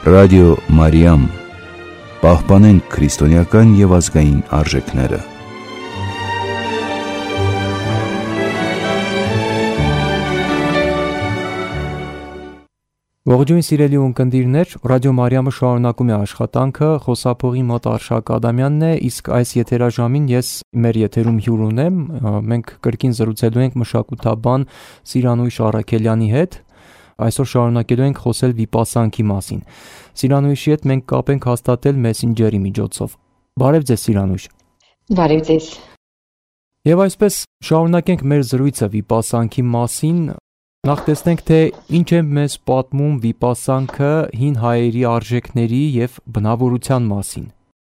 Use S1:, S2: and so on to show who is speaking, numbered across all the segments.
S1: Ռադիո Մարիամ, պահպանենք քրիստոնեական և ազգային արժեքները։
S2: Ողջույն սիրելի ունկնդիրներ, Ռադիո Մարիամը շարունակում է աշխատանքը, խոսափողի մոտ Արշակ Ադամյանն է, իսկ այս եթերաժամին ես մեր եթերում հյուր ունեմ, մենք կրկին զրուցելու ենք մշակութաբան Սիրանույշ Առաքելյանի հետ, այսօր շարունակելու ենք խոսել վիպասանքի մասին։ Սիրանույշի հետ մենք կապ ենք հաստատել մեսենջերի միջոցով։ Բարև ձեզ Սիրանույշ։
S3: Բարև ձեզ։
S2: Եվ այսպես շարունակենք մեր զրույցը վիպասանքի մասին։ Նախ տեսնենք, թե ինչ է մեզ պատմում վիպասանքը հին հայերի արժեքների և բնավորության մասին։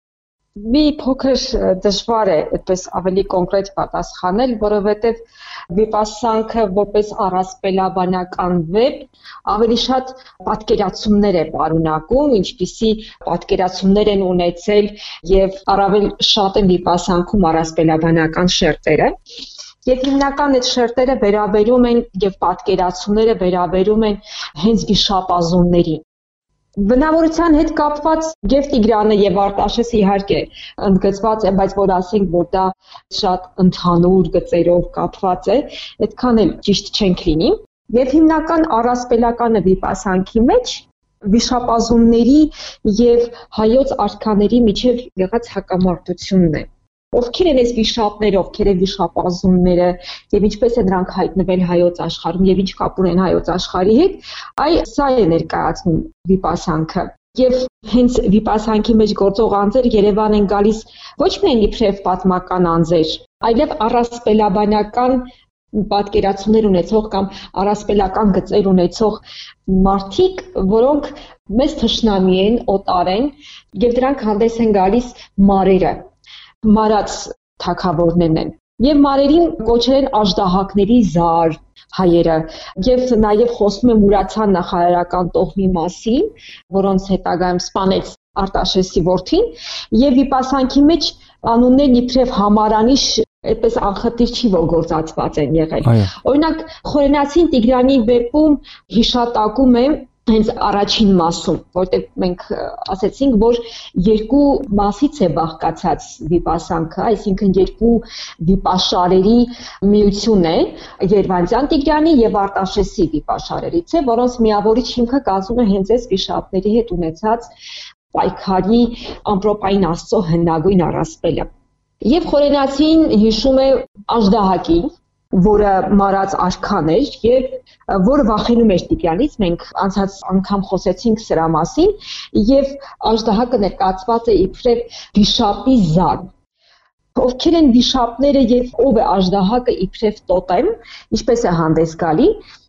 S3: Մի փոքր դժվար է այդպես ավելի կոնկրետ պատասխանել, որովհետև վիպասանքը որպես առասպելաբանական վեբ ավելի շատ պատկերացումներ է պարունակում, ինչպիսի պատկերացումներ են ունեցել եւ առավել շատ են վիպասանքում առասպելաբանական շերտերը։ Եվ հիմնական այդ շերտերը վերաբերում են եւ պատկերացումները վերաբերում են հենց վիշապազուններին։ Բնավորության հետ կապված եւ Տիգրանը եւ Արտաշեսը իհարկե ընդգծված է, բայց որ ասենք, որ դա շատ ընդհանուր գծերով կապված է, այդքան էլ ճիշտ չենք լինի։ Եվ հիմնական առասպելականը վիպասանքի մեջ վիշապազունների եւ հայոց արքաների միջև եղած հակամարտությունն է։ Ովքեր են այս վիշապները, ովքեր են վիշապազունները եւ ինչպես են նրանք հայտնվել հայոց աշխարհում եւ ինչ կապ ունեն հայոց աշխարհի հետ, սա է ներկայացնում վիպասանքը։ Եվ հենց վիպասանքի մեջ գործող անձեր Երևան են գալիս ոչ միայն իբրև պատմական անձեր, այլև առասպելաբանական պատկերացումներ ունեցող կամ առասպելական գծեր ունեցող մարդիկ, որոնք մեծ թշնամի են, օտար են եւ դրանք հանդես են գալիս մարերը, մարած թագավորներն են։ Եվ մարերին կոչել են աժդահակների զար հայերը, եւ նաեւ խոսում է Մուրացան նախարարական տոհմի մասին, որոնց հետագայում սպանեց Արտաշեսի որդին, եւ վիպասանքի մեջ անուններն իբրև համարանիշ այդպես անխտիր չի, որ գործածված են եղել։ Օրինակ Խորենացին Տիգրանի վեպում հիշատակում է հենց առաջին մասում, որտեղ մենք ասեցինք, որ երկու մասից է բաղկացած վիպասանքը, այսինքն երկու վիպաշարերի միություն է, Երվանդյան Տիգրանի եւ Արտաշեսի վիպաշարերից է, որոնց միավորիչ հիմքը կազմում է հենց այս վիշապների հետ ունեցած պայքարի ամպրոպային աստծո հնագույն առասպելը։ Եվ Խորենացին հիշում է աժդահակին, որը մարած արքան էր եւ որը վախենում էր Տիգրանից, մենք անցած անգամ խոսեցինք սրա մասին, եւ աժդահակը ներկայացված է իբրև վիշապի զար։ Ովքեր են վիշապները եւ ով է աժդահակը իբրև տոտեմ, ինչպես է հանդես գալի։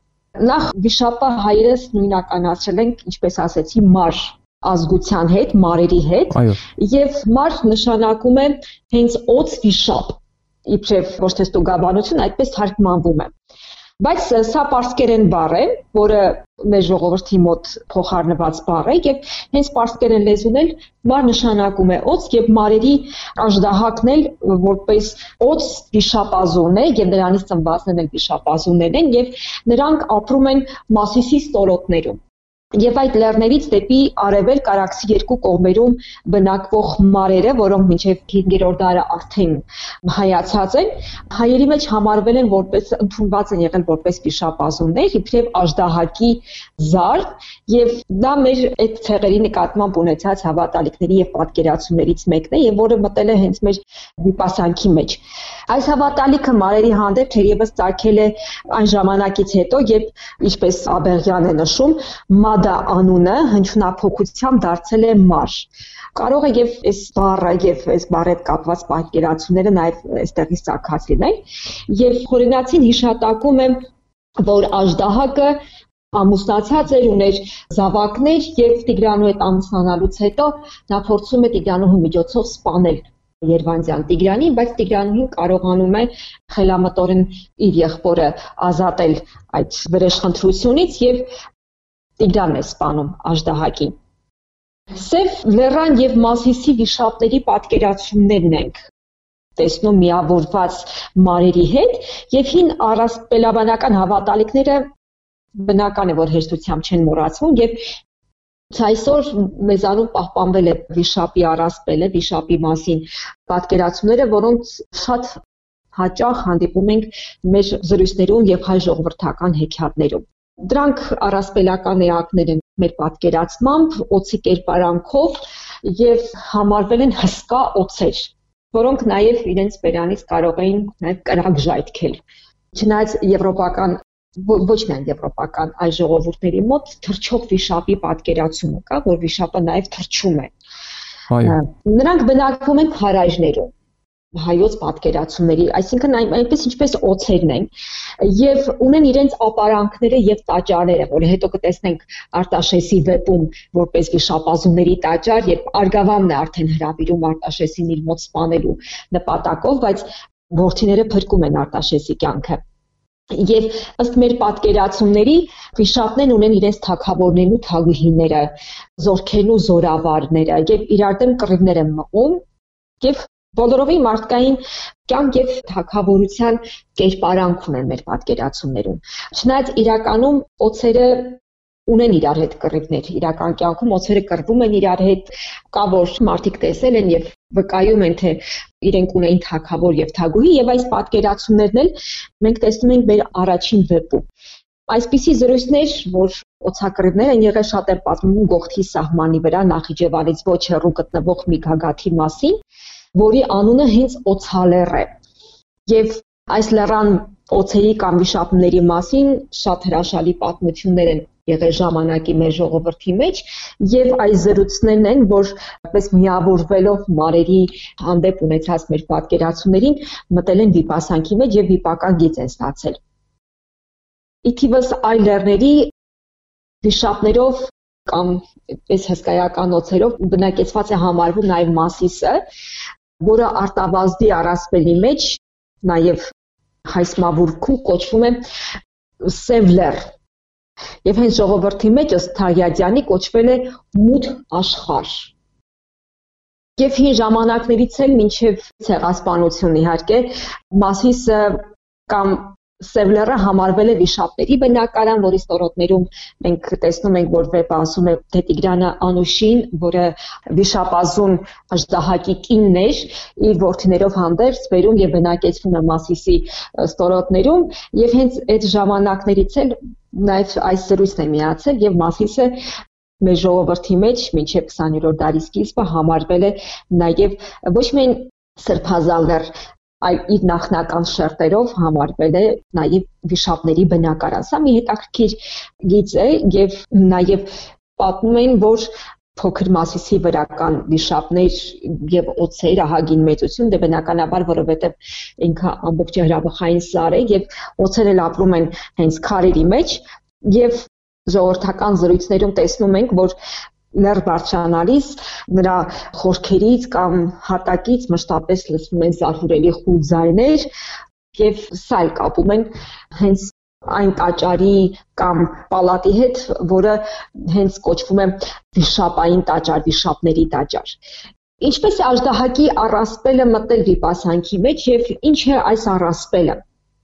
S3: Նախ վիշապը հայերս նույնականացրել են, ինչպես ասեցի, մար ազգության հետ, մարերի հետ, եւ մար նշանակում է հենց օծ վիշապ, իբրև ոչ թե ստուգաբանություն, այդպես թարգմանվում է։ Բայց սա պարսկերեն բառ է, որը մեր ժողովրդի մոտ փոխառնված բառ է, եւ հենց պարսկերեն լեզուն էլ մար նշանակում է օծ, եւ մարերի աժդահակն էլ որպես օծ վիշապազուն է, եւ նրանից ծնվածներն էլ վիշապազուններ են, եւ նրանք ապրում են Մասիսի ստորոտներում։ Եվ այդ լեռներից դեպի արևելք Արաքսի երկու կողմերում բնակվող մարերը, որոնք մինչև 5-րդ դարը արդեն հայացած են, հայերի մեջ համարվել են որպես ընդունված են եղել որպես վիշապազուններ, իբրև աժդահակի զար, եւ դա մեր այդ ցեղերի նկատմամբ ունեցած հավատալիքների եւ պատկերացումներից մեկն է, եւ որը մտել է հենց մեր վիպասանքի մեջ։ Այս հավատալիքը մարերի հանդեպ թերևս ծագել է այն ժամանակից հետո, երբ ինչպես Աբեղյանը նշում, Մադա անունը հնչյունափոքությամբ դարձել է մար։ Կարող է եւ այս բառը եւ այս բառի հետ կապված պատկերացումները նաեւ այստեղից ծագած լինեն, եւ Խորենացին հիշատակում է, որ աժդահակը ամուսնացած էր, ուներ զավակներ եւ Տիգրանու հետ ամուսնանալուց հետո նա փորձում է Տիգրանուհու միջոցով սպանել Երվանդյան Տիգրանին, բայց Տիգրանուհին կարողանում է խելամտորեն իր եղբորը ազատել այդ վրեժխնդրությունից եւ Տիգրանն է սպանում աժդահակին։ Սև լեռան եւ Մասիսի վիշապների պատկերացումներն ենք տեսնում միավորված մարերի հետ եւ հին առասպելաբանական հավատալիքները բնական է, որ հեշտությամբ չեն մոռացվում եւ Այսօր մեզանում պահպանվել է վիշապի առասպելը, վիշապի մասին պատկերացումները, որոնց շատ հաճախ հանդիպում ենք մեր զրույցներում եւ հայ ժողովրդական հեքիաթներում։ Դրանք առասպելական էակներ են մեր պատկերացմամբ, օծի կերպարանքով եւ համարվել են հսկա օծեր, որոնք նաեւ իրենց բերանից կարող էին նաեւ կրակ ժայթքել։ Չնայած եվրոպական ոչ միայն եվրոպական այլ ժողովուրդների մոտ թռչող վիշապի պատկերացումը կա, որ վիշապը նաև թռչում է։ Նրանք բնակվում են քարայրներում, հայոց պատկերացումների, այսինքն այնպես ինչպես օծերն են, եւ ունեն իրենց ապարանքները եւ տաճարները, որը հետո կտեսնենք Արտաշեսի վեպում որպես վիշապազունների տաճար, երբ Արգավանն է արդեն հրավիրում Արտաշեսին իր մոտ սպանելու նպատակով, բայց որդիները փրկում են Արտաշեսի կյանքը։ Եվ ըստ մեր պատկերացումների վիշապներն ունեն իրենց թագավորներն ու թագուհիները, զորքերն ու զորավարները եւ իրար դեմ կռիվներ են մղում եւ բոլորովին մարդկային կյանք եւ թագավորության կերպարանք ունեն մեր պատկերացումներում։ Չնայած իրականում օծերը ունեն իրար հետ կռիվներ, իրական կյանքում օծերը կռվում են իրար հետ, կա որ մարդիկ տեսել են եւ վկայում են թե իրենք ունեին թագավոր եւ թագուհի եւ այս պատկերացումներն էլ մենք տեսնում ենք մեր առաջին վեպում։ Այսպիսի զրույցներ, որ օծակռիվներ են եղել, շատ են պատմում Գողթի սահմանի վրա Նախիջևանից ոչ հեռու գտնվող մի գագաթի մասին, որի անունը հենց Օցալեռ է։ Եվ այս լեռան օծերի կամ վիշապների մասին շատ հրաշալի պատմություններ են եղել ժամանակի մեր ժողովրդի մեջ եւ այս զրույցներն են, որ պես միավորվելով մարերի հանդեպ ունեցած մեր պատկերացումներին մտել են վիպասանքի մեջ եւ վիպական գիծ են ստացել։ Իթիվս այլ լեռների վիշապներով կամ պես հսկայական օծերով բնակեցված է համարվում նաեւ Մասիսը, որը Արտավազդի առասպելի մեջ նաեւ հայսմավուրքում կոչվում է Սև լեռ։ Եվ հենց ժողովրդի մեջ ըստ Թաղյադյանի կոչվել է մութ աշխարհ։ Եվ հին ժամանակներից էլ մինչև ցեղասպանություն իհարկե Մասիսը կամ Սև լեռը համարվել է վիշապների բնակարան, որի ստորոտներում մենք տեսնում ենք, որ վեպը ասում է թե Տիգրանը Անուշին, որը վիշապազուն Աժդահակի կինն էր, իր որդիներով հանդերձ բերում եւ բնակեցվում է Մասիսի ստորոտներում, եւ հենց այդ ժամանակներից էլ նաեւ այս զրույցն է միացել եւ Մասիսը մեր ժողովրդի մեջ մինչեւ 20-րդ դարի սկիզբը համարվել է նաեւ ոչ միայն սրբազան լեռ, այլ իր նախնական շերտերով համարվել է նաև վիշապների բնակարան։ Սա մի հետաքրքիր գիծ է եւ նաև պատմում են, որ փոքր Մասիսի վրա կան վիշապներ եւ օծեր ահագին մեծություն, դե բնականաբար, որովհետեւ ինքը ամբողջ հրաբխային սար է եւ օծերը ապրում են հենց քարերի մեջ եւ ժողովրդական զրույցներում տեսնում ենք, որ լեռ բարձրանալիս նրա խորքերից կամ հատակից մշտապես լսվում են զարհուրելի խուլ ձայներ եւ սա էլ կապում են հենց այն տաճարի կամ պալատի հետ, որը հենց կոչվում է վիշապային տաճար, վիշապների տաճար։ Ինչպես է Աժդահակի առասպելը մտել վիպասանքի մեջ եւ ինչ է այս առասպելը։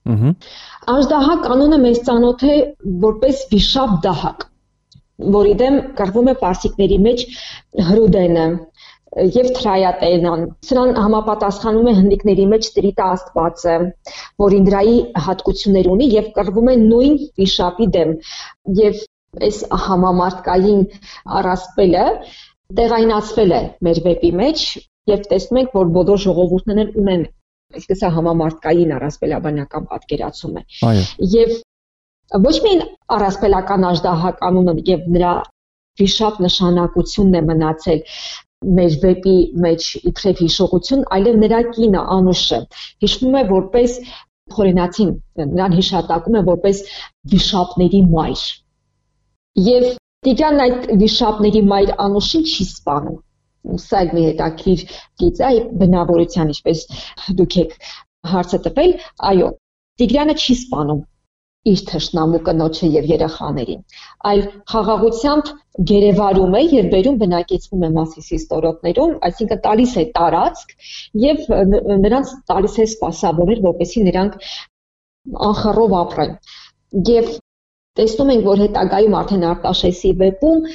S3: Աժդահակ անունը մեզ ծանոթ է որպես վիշապ Դահակ, որի դեմ կռվում է պարսիկների մեջ Հրուդենը եւ Թրայատենան։ Սրան համապատասխանում է հնդիկների մեջ Տրիտա աստվածը, որ Ինդրայի հատկություններ ունի եւ կռվում է նույն վիշապի դեմ։ Եվ այս համամարտկային առասպելը տեղայնացվել է մեր վեպի մեջ եւ տեսնում ենք, որ բոլոր ժողովուրդներն ունեն այսպես համամարտկային առասպելաբանական պատկերացում է։ Եվ ոչ միայն առասպելական Աժդահակ անունը եւ նրա վիշապ նշանակությունն է մնացել մեր վեպի մեջ իբրև հիշողություն, այլև նրա կինը Անուշը հիշվում է որպես խորենացին, նրան հիշատակում է որպես վիշապների մայր։ Եվ Տիգրանն այդ վիշապների մայր Անուշին չի սպանում։ Սա մի հետաքրքիր գիծ է բնավորության, ինչպես դուք եք հարցը տվել, այո, Տիգրանը չի սպանում իր թշնամու կնոջը եւ երեխաներին, այլ խաղաղությամբ գերեվարում է եւ բերում բնակեցվում է Մասիսի ստորոտներում, այսինքն տալիս է տարածք եւ նրանց տալիս է սպասավորներ, որպեսզի նրանք անխռով ապրեն։ Եվ տեսնում ենք, որ հետագայում արդեն Արտաշեսի վեպում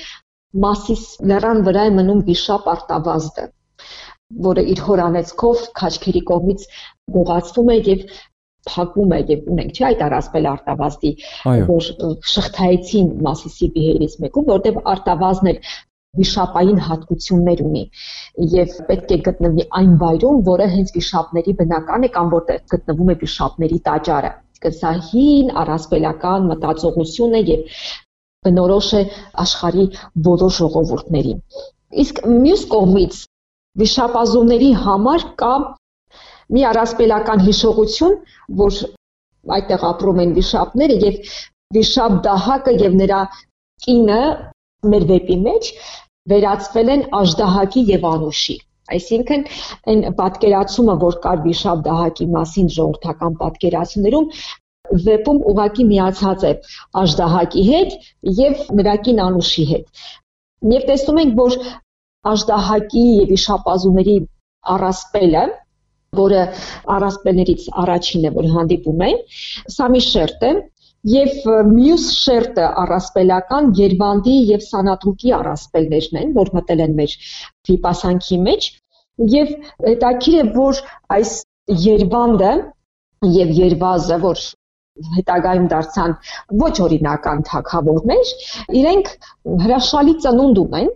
S3: Մասիս լեռան վրա է մնում վիշապ Արտավազդը, որը իր հորանեցքով քաչքերի կողմից գողացվում է եւ փակում է եւ ունենք չէ այդ առասպել Արտավազդի, որ շղթայեցին Մասիսի բիհերից մեկում, որտեղ Արտավազդն էլ վիշապային հատկություններ ունի եւ պետք է գտնվի այն վայրում, որը հենց վիշապների բնական է կամ որտեղ գտնվում է վիշապների տաճարը։ Սա հին առասպելական մտածողություն է եւ բնորոշ է աշխարհի բոլոր ժողովուրդներին։ Իսկ մյուս կողմից վիշապազունների համար կա մի առասպելական հիշողություն, որ այդտեղ ապրում են վիշապները եւ վիշապ Դահակը եւ նրա կինը մեր վեպի մեջ վերածվել են Աժդահակի եւ Անուշի։ Այսինքն այն պատկերացումը, որ կար վիշապ Դահակի մասին ժողովրդական պատկերացումներում, վեպում ուղղակի միացած է Աժդահակի հետ եւ նրա կին Անուշի հետ։ Եվ տեսնում ենք, որ Աժդահակի եւ վիշապազուների առասպելը, որը առասպելներից առաջինը, որ հանդիպում է, սա մի շերտ է, եւ մյուս շերտը առասպելական Երվանդի եւ Սանաթուկի առասպելներն են, որ մտել են մեր վիպասանքի մեջ, եւ հետաքրքիր է, որ այս Երվանդը եւ Երվազը, որ հետագայում դարձան ոչ օրինական թագավորներ, իրենք հրաշալի ծնունդ ունեն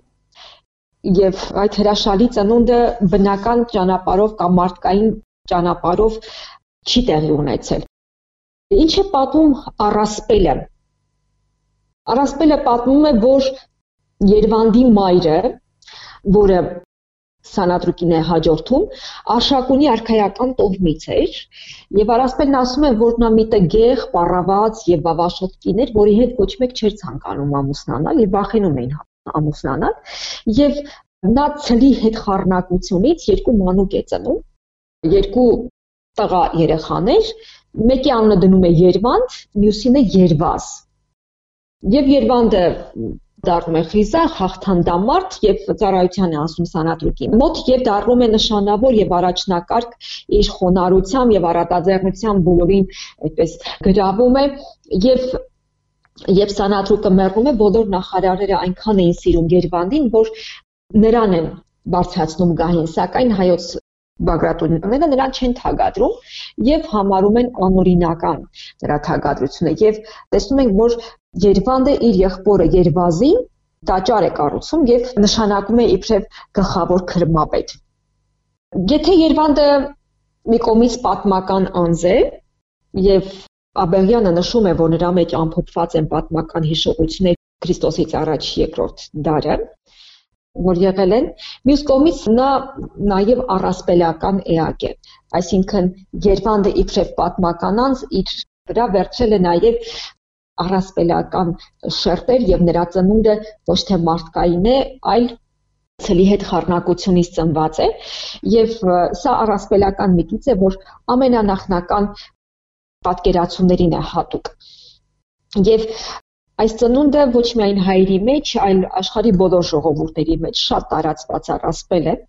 S3: եւ այդ հրաշալի ծնունդը բնական ճանապարհով կամ մարդկային ճանապարհով չի տեղի ունեցել։ Ինչ է պատմում առասպելը։ Առասպելը պատմում է, որ Երվանդի մայրը, որը Սանաթուկին է հաջորդում, Արշակունի արքայական տոհմից էր, եւ առասպելն ասում է, որ նա մի տգեղ, պառաված եւ վավաշոտ կին էր, որի հետ ոչ մեկ չէր ցանկանում ամուսնանալ եւ վախենում էին ամուսնանալ, եւ նա ցլի հետ խառնակությունից երկու մանուկ է ծնում, երկու տղա երեխաներ, մեկի անունը դնում է Երվանդ, մյուսինը Երվազ։ Եվ Երվանդը դառնում է խիզախ, հաղթանդամարդ եւ ծառայության է ասում Սանաթուկին մոտ եւ դառնում է նշանավոր եւ առաջնակարգ իր խոնարհությամբ եւ առատաձեռնությամբ բոլորին այդպես գրավում է եւ Սանաթուկը մեռնում է, բոլոր նախարարները այնքան էին սիրում Երվանդին, որ նրան են բարձրացնում գահին, սակայն հայոց Բագրատունիները նրան չեն թագադրում եւ համարում են անօրինական նրա թագադրությունը եւ տեսնում ենք, որ Երվանդը իր եղբորը Երվազին տաճար է կառուցում եւ նշանակում է իբրև գլխավոր քրմապետ։ Եթե Երվանդը մի կողմից պատմական անձ է եւ Աբեղյանը նշում է, որ նրա մեջ ամփոփված են պատմական հիշողություններ Քրիստոսից առաջ երկրորդ դարը, որ եղել են, մյուս կողմից նա նաև առասպելական էակ է, այսինքն Երվանդը իբրև պատմական անձ իր վրա վերցրել է նաև առասպելական շերտեր եւ նրա ծնունդը ոչ թե մարդկային է, այլ ցլի հետ խառնակությունից ծնված է եւ սա առասպելական մի գիծ է, որ ամենանախնական պատկերացումներին է հատուկ։ Եվ այս ծնունդը ոչ միայն հայերի մեջ, այլ աշխարհի բոլոր ժողովուրդների մեջ շատ տարածված առասպել է։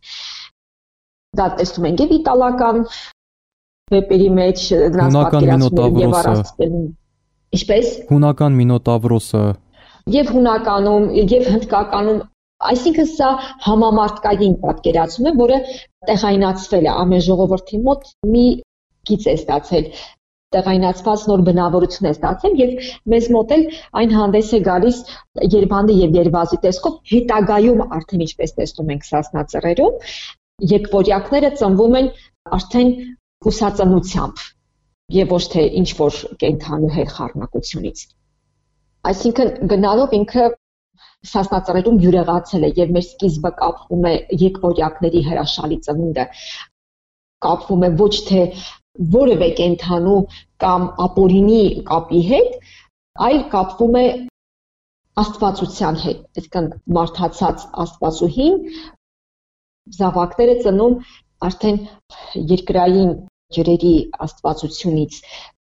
S3: Դա տեսնում ենք եւ իտալական վեպերի մեջ, դրանց պատկերացումներում եւ առասպելում։ Ինչպես
S2: հունական Մինոտավրոսը
S3: եւ հունականում եւ հնդկականում, այսինքն սա համամարտկային պատկերացում է, որը տեղայնացվել է ամեն ժողովրդի մոտ մի գիծ է ստացել, տեղայնացված նոր բնավորություն է ստացել եւ մեզ մոտ էլ այն հանդես է գալիս Երվանդի եւ Երվազի տեսքով, հետագայում արդեն ինչպես տեսնում ենք Սասնա ծռերում, երկվորյակները ծնվում են արդեն հուսածնությամբ եւ ոչ թե ինչ որ կենթանու հետ խառնակությունից։ Այսինքն գնալով ինքը Սասնա ծռերում յուրեղացել է եւ մեր սկիզբը կապվում է երկվորյակների հրաշալի ծնունդը, կապվում է ոչ թե որևէ կենթանու կամ ապօրինի կապի հետ, այլ կապվում է աստվածության հետ, այսինքն մարդացած աստվածուհին զավակները ծնում արդեն երկրային ջրերի աստվածությունից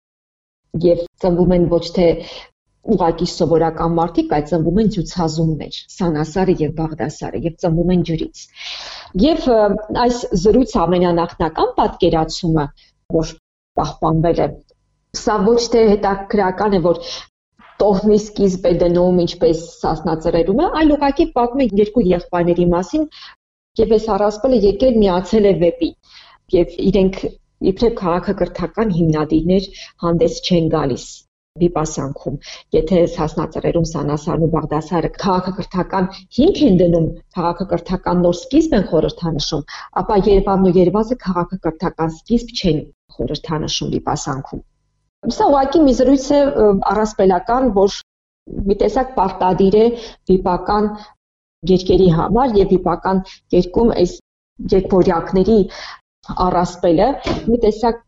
S3: եւ ծնվում են ոչ թե ուղղակի սովորական մարդիկ, այլ ծնվում են ջուցազուններ, Սանասարը եւ Բաղդասարը եւ ծնվում են ջրից։ Եվ այս զրույց ամենանախնական պատկերացումը, որ պահպանվել է, սա ոչ թե հետաքրքրական է, որ տոհմի սկիզբ է դնում, ինչպես Սասնա ծռերում է, այլ ուղղակի պատմում է երկու եղբայրների մասին, եւ այս առասպելը եկել միացել է վեպի, եւ իրենք իբրև քաղաքակրթական հիմնադիրներ հանդես չեն գալիս վիպասանքում։ Եթե Սասնա ծռերում Սանասարն ու Բաղդասարը քաղաքակրթական հիմք են դնում, քաղաքակրթական նոր սկիզբ են խորհրդանշում, ապա Երևանն ու Երվազը քաղաքակրթական սկիզբ չեն խորհրդանշում վիպասանքում։ Սա ուղղակի մի զրույց է առասպելական, որ մի տեսակ պարտադիր է վիպական երկերի համար եւ վիպական երկում այս երկվորյակների առասպելը մի տեսակ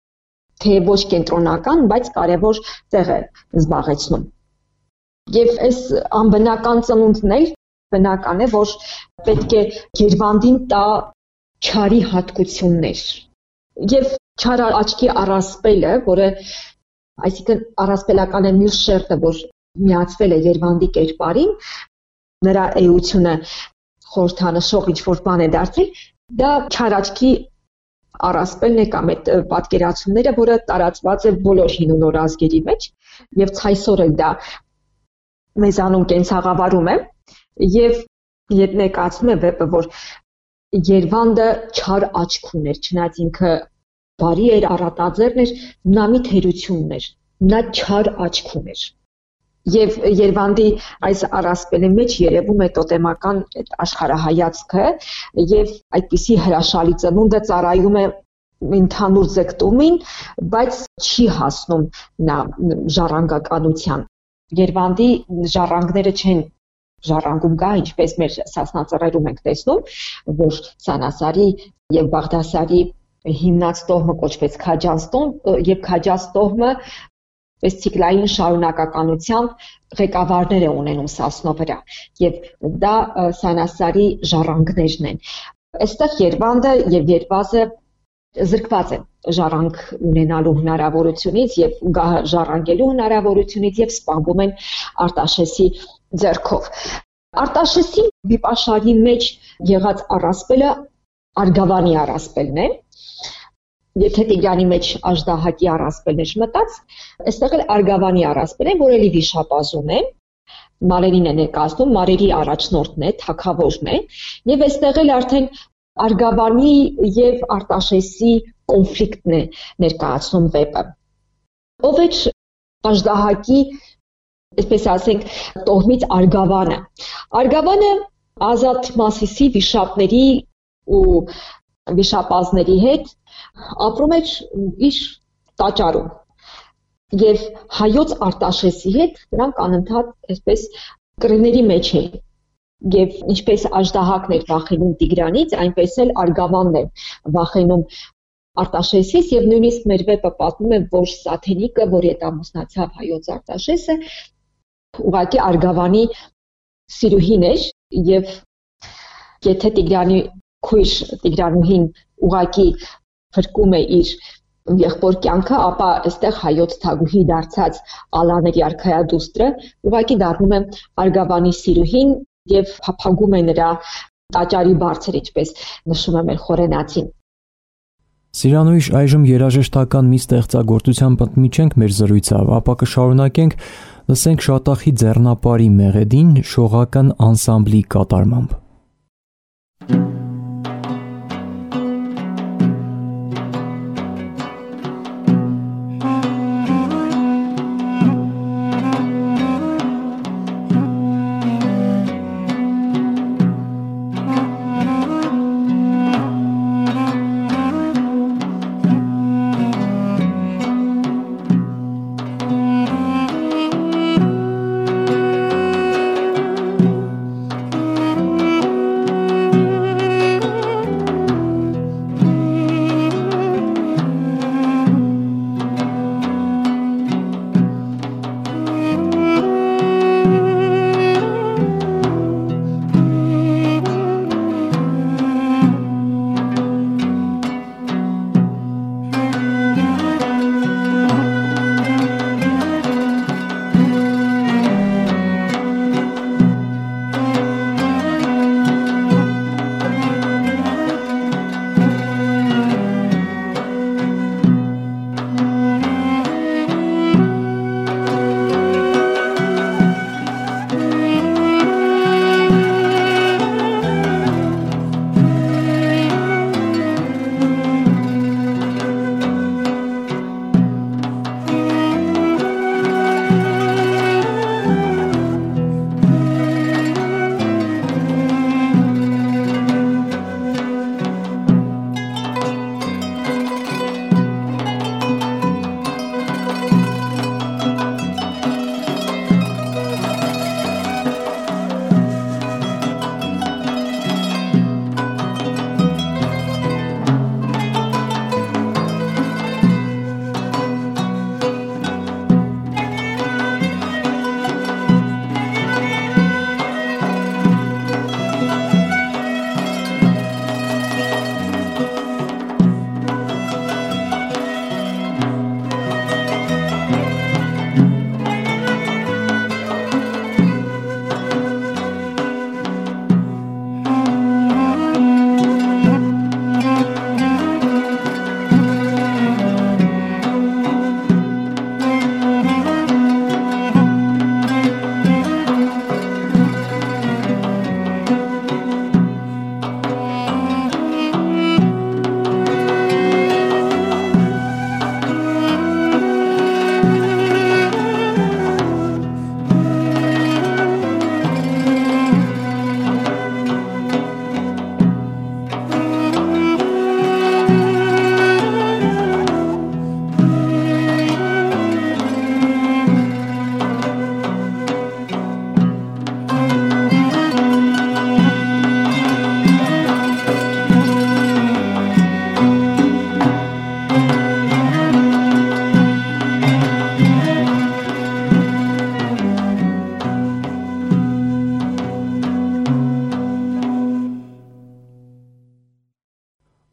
S3: թե ոչ կենտրոնական, բայց կարևոր տեղ է զբաղեցնում։ Եվ այս անբնական ծնունդն էլ բնական է, որ պետք է Երվանդին տա չարի հատկություններ։ Եվ չար աչքի առասպելը, որը այսինքն առասպելական է մյուս շերտը, որ միացվել է Երվանդի կերպարին, նրա էությունը խորհրդանշող ինչ-որ բան է դարձել, դա չար աչքի առասպելն է կամ այդ պատկերացումները, որը տարածված է բոլոր հին ու նոր ազգերի մեջ, եւ ցայսօր էլ դա մեզանում կենցաղավարում է, եւ երբ ներկայացնում է վեպը, որ Երվանդը չար աչք ուներ, չնայած ինքը բարի էր, առատաձեռն էր, նա մի թերություն ուներ, նա չար աչք ուներ։ Եվ Երվանդի այս առասպելի մեջ երևում է տոտեմական աշխարհայացքը եւ այդպիսի հրաշալի ծնունդը ծառայում է ընդհանուր ձգտումին, բայց չի հասնում նա ժառանգականության։ Երվանդի ժառանգները չեն ժառանգում գա, ինչպես մեր Սասնա ծռերում ենք տեսնում, որ Սանասարի եւ Բաղդասարի հիմնած տոհմը կոչվեց Քաջանց տոհմ եւ Քաջանց տոհմը այս ցիկլային շարունակականությամբ ղեկավարներ է ունենում Սասնո վրա եւ դա Սանասարի ժառանգներն են։ Այստեղ Երվանդը եւ Երվազը զրկված են ժառանգ ունենալու հնարավորությունից եւ ժառանգելու հնարավորությունից եւ սպանվում են Արտաշեսի ձեռքով։ Արտաշեսի վիպաշարի մեջ եղած առասպելը Արգավանի առասպելն է։ Եթե Տիգրանի մեջ Աժդահակի առասպելն էր մտած, այստեղ էլ Արգավանի առասպելն է, որ էլի վիշապազուն է, Մարերին է ներկայացնում, Մարերի առաջնորդն է, թագավորն է, եւ այստեղ էլ արդեն Արգավանի եւ Արտաշեսի կոնֆլիկտն է ներկայացնում վեպը։ Ով է Աժդահակի, այսպես ասենք, տոհմից Արգավանը։ Արգավանը Ազատ Մասիսի վիշապների ու վիշապազների հետ ապրում էր իր տաճարում եւ հայոց Արտաշեսի հետ նրանք անընդհատ այսպես կռիվների մեջ էին եւ ինչպես Աժդահակն էր վախենում Տիգրանից, այնպես էլ Արգավանն է վախենում Արտաշեսից եւ նույնիսկ մեր վեպը պատմում է, որ Սաթենիկը, որ ետամուսնացավ հայոց Արտաշեսը, ուղղակի Արգավանի սիրուհին էր եւ եթե Տիգրանի քույր Տիգրանուհին ուղղակի փրկում է իր եղբոր կյանքը, ապա այստեղ հայոց թագուհի դարձած Ալաների արքայադուստրը ուղղակի դառնում է Արգավանի սիրուհին եւ փափագում է նրա տաճարի բարձր, ինչպես նշում է մեր խորենացին։
S2: Սիրանույշ այժմ երաժշտական մի ստեղծագործության պատմիչենք մեր զրույցով, ապա կշարունակենք, լսենք Շատախի ձեռնապարի մեղեդին շողական անսամբլի կատարմամբ։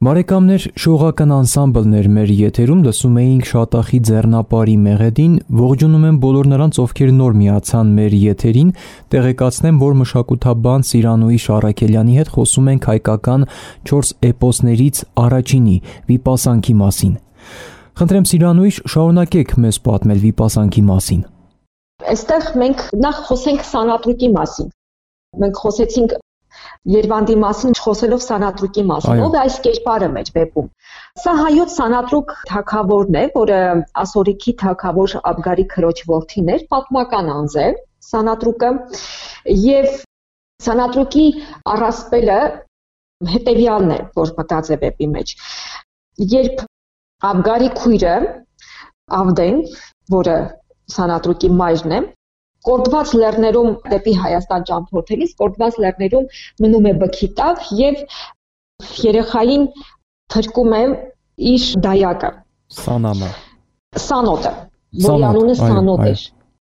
S2: Բարեկամներ, շողական անսամբլներ մեր եթերում լսում էինք Շատախի ձեռնապարի մեղեդին, ողջունում եմ բոլոր նրանց, ովքեր նոր միացան մեր եթերին, տեղեկացնեմ, որ մշակութաբան Սիրանուհի Շառաքելյանի հետ խոսում ենք հայկական 4 էպոսներից առաջինի՝ Վիպասանքի մասին։ Խնդրեմ Սիրանուհի, շարունակեք մեզ պատմել Վիպասանքի մասին։
S3: Այստեղ մենք նախ խոսենք Սանատրուկի մասին։ Մենք խոսեցինք Երվանդի մասին, խոսելով Սանատրուկի մասին, ով է այս կերպարը մեր վեպում։ Սա հայոց Սանատրուկ թագավորն է, որը ասորիքի թագավոր Աբգարի քրոջ որդին էր, պատմական անձ է Սանատրուկը, եւ Սանատրուկի առասպելը հետեւյալն է, որ մտած է վեպի մեջ։ Երբ Աբգարի քույրը Ավդեն, որը Սանատրուկի մայրն է, Կորդված լեռներում դեպի Հայաստան ճամփորդելիս Կորդված լեռներում մնում է բքի տակ եւ երեխային թրկում է իր դայակը Սանոտը, որի անունը Սանոտ էր։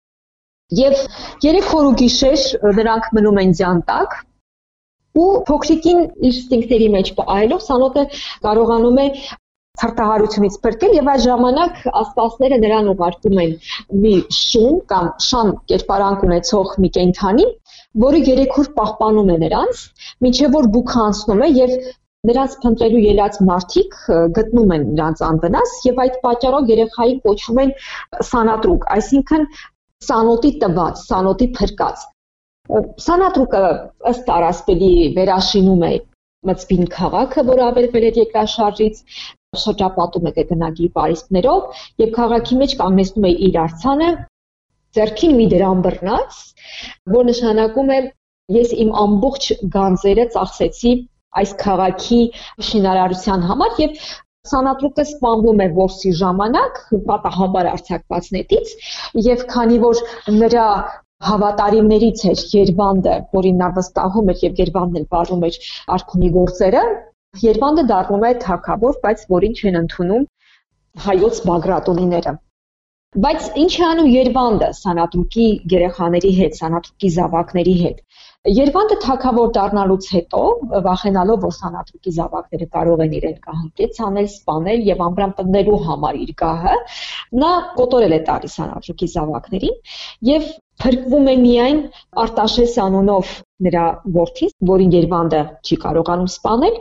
S3: Եվ 3 օր ու գիշեր նրանք մնում են ձյան տակ ու փոքրիկին իր ստինքների մեջ պահելով Սանոտը կարողանում է Հարտահարությունից փրկել եւ այդ ժամանակ աստվածները նրան ուղարկում են մի շուն կամ շան կերպարանք ունեցող մի կենդանի, որը 3 օր պահպանում է նրանց, մինչեւ որ բուքը անցնում է եւ նրանց փնտրելու ելած մարդիկ գտնում են նրանց անվնաս եւ այդ պատճառով երեխային կոչվում են Սանատրուկ, այսինքն Սանոտի տված, Սանոտի փրկած։ Սանատրուկը ըստ առասպելի վերաշինում է Մծվին քաղաքը, որը ավերվել էր երկրաշարժից, շրջապատում է գնագի պարիսպներով եւ քաղաքի մեջ կանգնեցնում է իր արձանը, ձեռքին մի դրամ բռնած, որ նշանակում է ես իմ ամբողջ գանձերը ծախսեցի այս քաղաքի շինարարության համար եւ Սանատրուկը սպանվում է որսի ժամանակ պատահաբար արձակված նետից եւ քանի որ նրա հավատարիմներից էր Երվանդը, որին նա վստահում էր եւ Երվանդն էլ վարում էր արքունի գործերը, Երվանդը դառնում է թագավոր, բայց որին չեն ընդունում հայոց բագրատունիները։ Բայց ինչ է անում Երվանդը Սանատրուկի երեխաների հետ, Սանատրուկի զավակների հետ։ Երվանդը թագավոր դառնալուց հետո, վախենալով, որ Սանատրուկի զավակները կարող են իրեն կահանքեցանել, սպանել եւ ամբրամտնելու համար իր գահը, նա կոտորել է տալիս Սանատրուկի զավակներին եւ փրկվում է միայն Արտաշես անունով նրա որդին, որին Երվանդը չի կարողանում սպանել,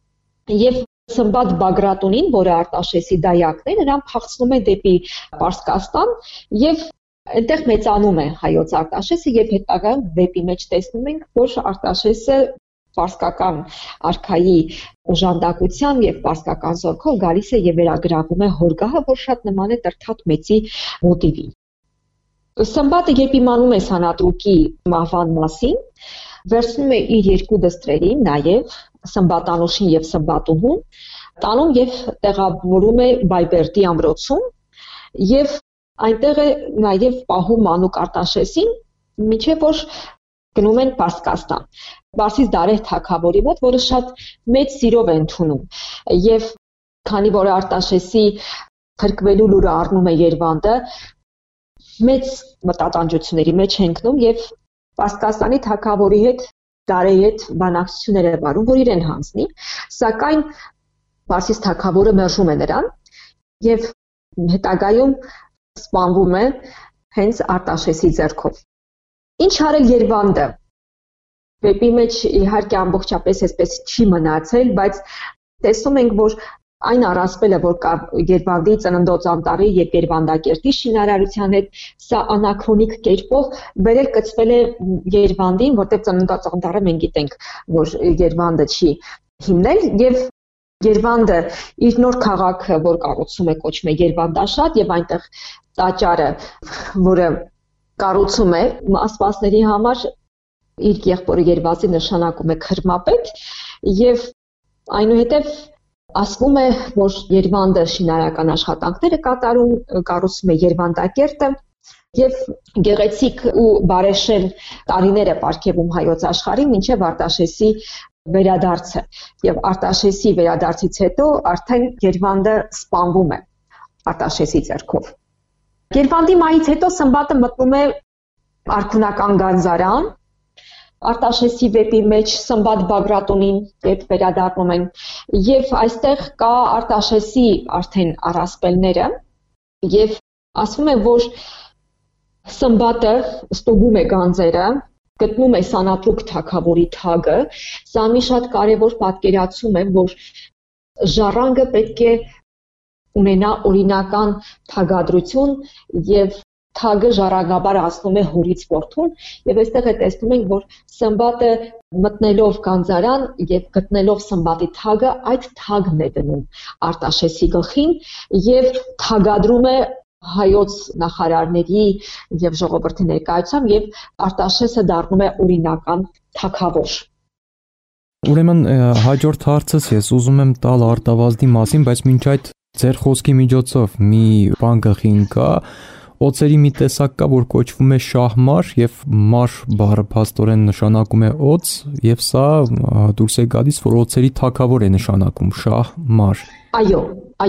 S3: եւ Սմբատ Բագրատունին, որը Արտաշեսի դայակն է, նրան փախցնում է դեպի Պարսկաստան եւ այնտեղ մեծանում է հայոց Արտաշեսը եւ հետագայում վեպի մեջ տեսնում ենք, որ Արտաշեսը պարսկական արքայի օժանդակությամբ եւ պարսկական զորքով գալիս է եւ վերագրավում է հորգահը, որ շատ նման է Տրթատ մեծի մոտիվին։ Սմբատը երբ իմանում է Սանատրուկի մահվան մասին, վերցնում է իր 2 դստրերին, նաեւ Սմբատանուշին եւ Սմբատուհուն, տանում եւ տեղավորում է Բայբերդի ամրոցում եւ այնտեղ է նաեւ պահում Մանուկ Արտաշեսին, մինչեւ որ գնում են Պարսկաստան։ Բարսից Դարեհ թագավորի մոտ, որը շատ մեծ սիրով է ընդունում եւ քանի որ Արտաշեսի փրկվելու լուրը առնում է Երվանդը, մեծ մտատանջությունների մեջ է ընկնում եւ Պարսկաստանի թագավորի հետ Դարեի հետ բանակցություններ է վարում, որ իրեն հանձնի, սակայն Պարսից թագավորը մերժում է նրան եւ հետագայում սպանվում է հենց Արտաշեսի ձեռքով։ Ինչ արել Երվանդը։ Վեպի մեջ իհարկե ամբողջապես այսպես չի մնացել, բայց տեսնում ենք, որ այն առասպելը, որ կա Երվանդի ծննդոց անտառի եւ Երվանդակերտի շինարարության հետ, սա անաքրոնիկ կերպով վերել կցվել է Երվանդին, որտեղ ծննդոց անտառը մենք գիտենք, որ Երվանդը չի հիմնել եւ Երվանդը իր նոր քաղաքը, որ կառուցում է, կոչվում է Երվանդաշատ եւ այնտեղ տաճարը, որը կառուցում է աստվածների համար, իր եղբորը Երվազի նշանակում է քրմապետ եւ այնուհետեւ ասվում է, որ Երվանդը շինարարական աշխատանքները կատարում, կառուցում է Երվանդակերտը եւ գեղեցիկ ու բարեշեն տարիներ է պարգևում հայոց աշխարհին, մինչեւ Արտաշեսի վերադարձը եւ Արտաշեսի վերադարձից հետո արդեն Երվանդը սպանվում է Արտաշեսի ձեռքով։ Երվանդի մահից հետո Սմբատը մտնում է արքունական գանձարան, Արտաշեսի վեպի մեջ Սմբատ Բագրատունին երբ վերադառնում են եւ այստեղ կա Արտաշեսի արդեն առասպելները եւ ասվում է որ Սմբատը ստուգում է գանձերը գտնում է Սանապրուկ թագավորի թագը սա մի շատ կարեւոր պատկերացում է որ ժառանգը պետք է ունենա օրինական թագադրություն եւ թագը ժառանգաբար ասնում է հորից որդուն եւ այստեղ է տեսնում ենք որ Սմբատը մտնելով գանձարան եւ գտնելով Սմբատի թագը այդ թագն է դնում Արտաշեսի գլխին եւ թագադրում է հայոց նախարարների եւ ժողովրդի ներկայությամբ եւ Արտաշեսը դառնում է օրինական թագավոր
S2: Ուրեմն հաջորդ հարցս ես ուզում եմ տալ արտավազդի մասին բայց մինչ այդ ձեր խոսքի միջոցով մի բան գլխին կա Օծերի մի տեսակ կա, որ կոչվում է շահմար եւ մար բառը փաստորեն նշանակում է օծ եւ սա դուրս է գալիս, որ օծերի թագավոր է նշանակում շահմար։
S3: Այո,